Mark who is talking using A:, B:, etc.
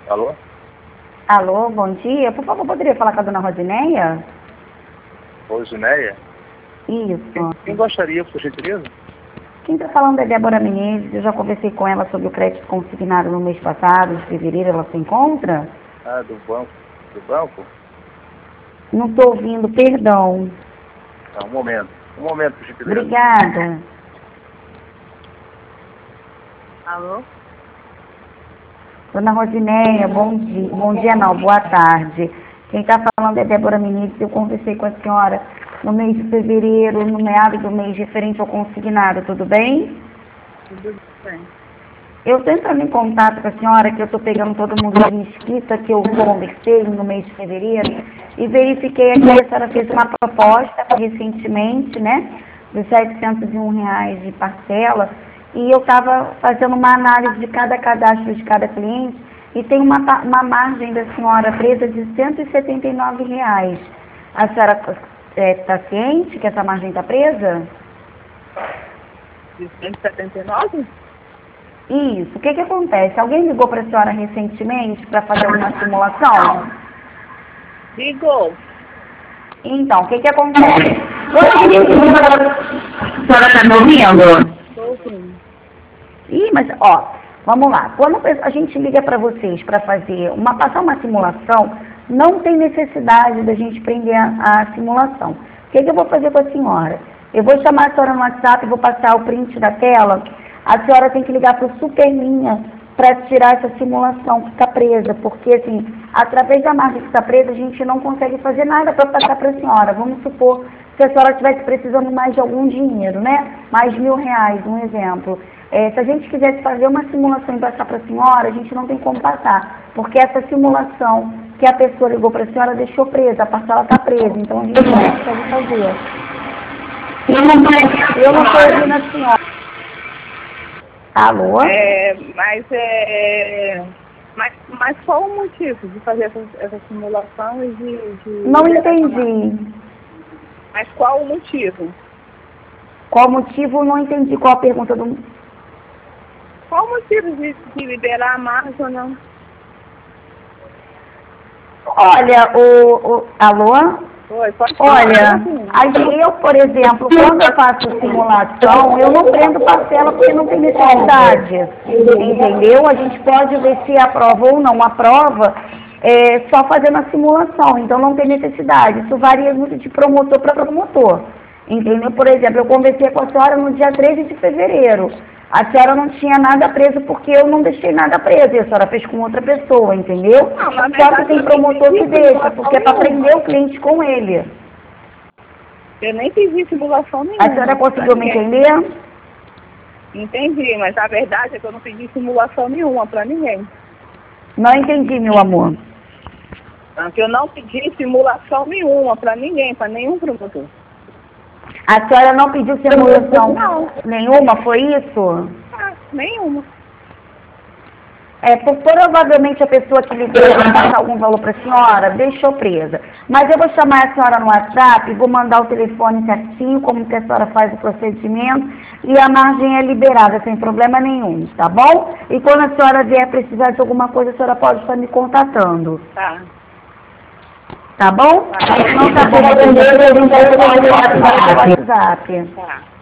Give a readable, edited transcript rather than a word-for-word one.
A: Alô?
B: Alô, bom dia. Por favor, poderia falar com a dona Rosineia?
A: Rosineia?
B: Isso.
A: Quem gostaria, por gentileza?
B: Quem está falando é Débora Menezes. Eu já conversei com ela sobre o crédito consignado no mês passado, de fevereiro. Ela se encontra?
A: Ah, do banco. Do banco?
B: Não estou ouvindo, perdão.
A: Tá, um momento, por gentileza.
B: Obrigada.
C: Alô?
B: Dona Rosineia, bom dia. Bom dia não, boa tarde. Quem está falando é Débora Menezes. Eu conversei com a senhora no mês de fevereiro, no meado do mês, referente ao consignado, tudo bem?
C: Tudo bem.
B: Eu estou entrando em contato com a senhora, que eu estou pegando todo mundo da mesquita que eu conversei no mês de fevereiro, e verifiquei aqui que a senhora fez uma proposta recentemente, né, de R$ 701 de parcela, e eu estava fazendo uma análise de cada cadastro de cada cliente, e tem uma margem da senhora presa de R$ 179. A senhora está ciente que essa margem está presa?
C: De 179?
B: Isso. O que acontece? Alguém ligou para a senhora recentemente para fazer uma simulação?
C: Ligou.
B: Então, o que acontece? A senhora está me ouvindo?
C: Estou ouvindo.
B: Ih, mas, ó, vamos lá. Quando a gente liga para vocês para passar uma simulação, não tem necessidade da gente prender a simulação. O que eu vou fazer com a senhora? Eu vou chamar a senhora no WhatsApp, vou passar o print da tela. A senhora tem que ligar para o Superlinha para tirar essa simulação que está presa, porque, assim, através da margem que está presa, a gente não consegue fazer nada para passar para a senhora. Vamos supor se a senhora estivesse precisando mais de algum dinheiro, né? Mais de R$ 1.000, um exemplo. Se a gente quisesse fazer uma simulação e passar para a senhora, a gente não tem como passar, porque essa simulação que a pessoa ligou para a senhora deixou presa, a parcela está presa, então a gente não consegue fazer. Eu não estou ouvindo a senhora. Alô?
C: Mas qual o motivo de fazer essa simulação e de...
B: Não entendi.
C: Mas qual o motivo?
B: Qual o motivo? Não entendi qual a pergunta do...
C: Qual o motivo de liberar a margem ou não?
B: Olha, alô?
C: Oi, pode falar.
B: Olha, eu, por exemplo, quando eu faço simulação, eu não prendo parcela porque não tem necessidade, entendeu? A gente pode ver se aprova ou não aprova, só fazendo a simulação, então não tem necessidade. Isso varia muito de promotor para promotor, entendeu? Por exemplo, eu conversei com a senhora no dia 13 de fevereiro. A senhora não tinha nada preso porque eu não deixei nada preso, e a senhora fez com outra pessoa, entendeu? Só que tem promotor que deixa, porque é para prender o cliente com ele.
C: Eu nem fiz simulação nenhuma.
B: A senhora conseguiu me entender?
C: Entendi, mas a verdade é que eu não pedi simulação nenhuma para ninguém.
B: Não entendi, meu amor.
C: Que eu não pedi simulação nenhuma para ninguém, para nenhum promotor.
B: A senhora não pediu simulação nenhuma, foi isso?
C: Nenhuma.
B: Provavelmente a pessoa que ligou para passar algum valor para a senhora deixou presa. Mas eu vou chamar a senhora no WhatsApp, vou mandar o telefone certinho, como que a senhora faz o procedimento, e a margem é liberada, sem problema nenhum, tá bom? E quando a senhora vier precisar de alguma coisa, a senhora pode estar me contatando.
C: Tá.
B: Tá bom? Não tá bom, eu vou WhatsApp.
C: Tá.